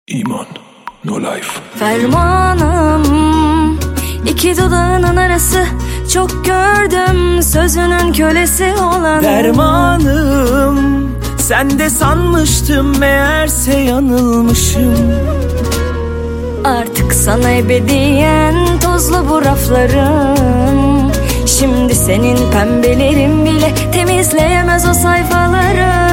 İman, no life. Fermanım, iki dudağının arası, çok gördüm sözünün kölesi olan. Dermanım, sen de sanmıştım, meğerse yanılmışım. Artık sana ebediyen tozlu bu raflarım. Şimdi senin pembelerin bile temizleyemez o sayfaları.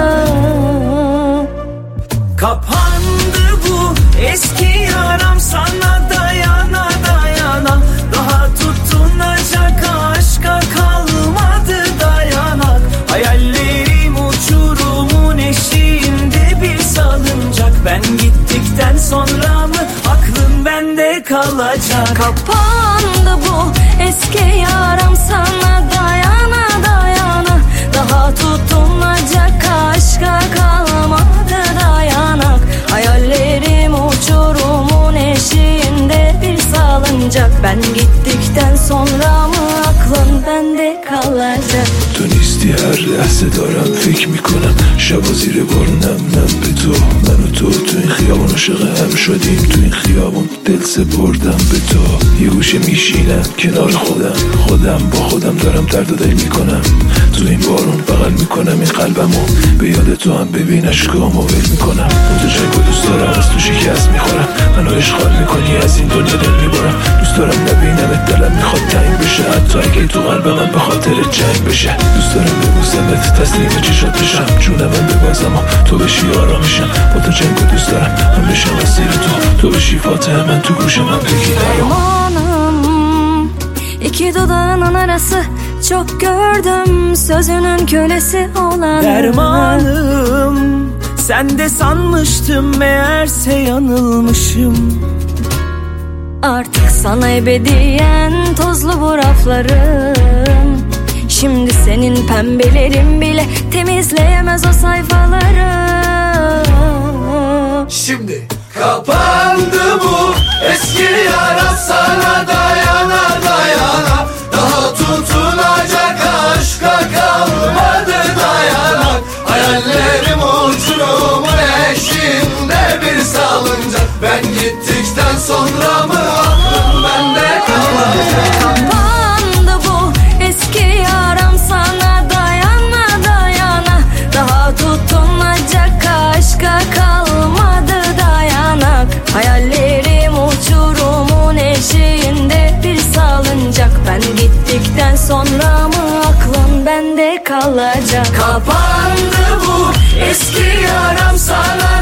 Kapandı bu eski yaram, sana dayana dayana. Daha tutunacak aşka kalmadı dayanak. Hayallerim uçurumun eşiğinde bir salıncak. Ben gittikten sonra mı aklın bende kalacak? Kapandı bu eski yaram, sana dayana dayana. Daha tutunacak aşka kalmadı dayanak. Hayallerim uçurumun eşiğinde bir salıncak. Ben gittikten sonra mı aklın bende kalacak? تو نیستی هر لحظه دارم فکر میکنم شبا زیر بار نم نم به تو. من و تو این خیابون عاشق هم شدیم، تو این خیابون دل سپردم به تو. یه گوشه میشینم کنار خودم با خودم دارم درد و دل میکنم. تو این بارون بغل میکنم این قلبمو، به یاد تو هم ببین اشکامو ول میکنم. اون تو جنگ و دوست دارم، از تو شکست میخورم. منو اشغال میکنی، از این دنیا دل میبرم. دوست دارم نبینمت، دلم میخواد تنگ بشه، حتی اگه تو قلب من به خاطر جنگ بشه. دوست دارم ببوسمت، تسلیم چشات بشم، جونم من ببازم و تو بشی آرامشم. با تو جنگ و دوست دارم من بشم اسیر تو بشی فاتح من، تو گوشم من بگی Dermanım, iki dudağının arası, çok gördüm sözünün kölesi olan. Dermanım, sen de sanmıştım, meğerse yanılmışım. Artık sana ebediyen tozlu bu raflarım. Şimdi senin pembelerin bile temizleyemez o sayfaları. Şimdi kapandı bu eski yara, sana dayana dayana. Daha tutunacak aşka kalmadı dayanak. Hayallerim uçurumun eşiğinde bir salıncak. Ben gittikten sonra mı aklım bende kalacak? Kapandı bu eski yaram, sana dayana dayana. Daha tutunacak aşka kalmadı dayanak. Hayallerim uçurumun eşiğinde bir salıncak. Ben gittikten sonra mı aklın bende kalacak? Kapandı bu eski yaram, sana